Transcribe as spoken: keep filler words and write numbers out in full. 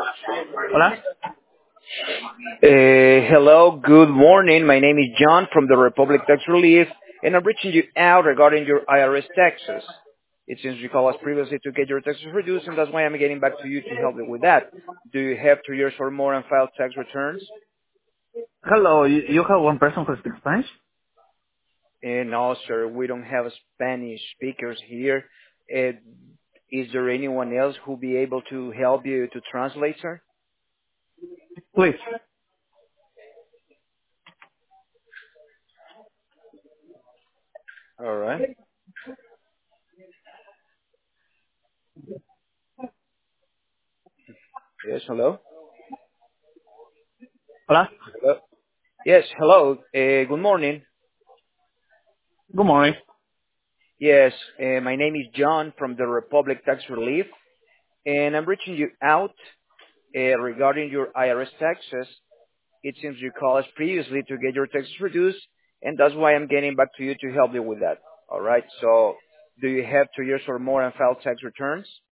Hola. Uh, hello, good morning. My name is John from the Republic Tax Relief, and I'm reaching you out regarding your I R S taxes. It seems you called us previously to get your taxes reduced, and that's why I'm getting back to you to help you with that. Do you have two years or more and file tax returns? Hello. You, you have one person who speaks Spanish? Uh, no, sir, we don't have Spanish speakers here. Uh, is there anyone else who be able to help you to translate, sir? Please. All right. Yes, hello? Hola. Hello? Yes, hello. Uh, good morning. Good morning. Yes, uh, my name is John from the Republic Tax Relief, and I'm reaching you out uh, regarding your I R S taxes. It seems you called us previously to get your taxes reduced, and that's why I'm getting back to you to help you with that. All right. So, do you have two years or more and file tax returns?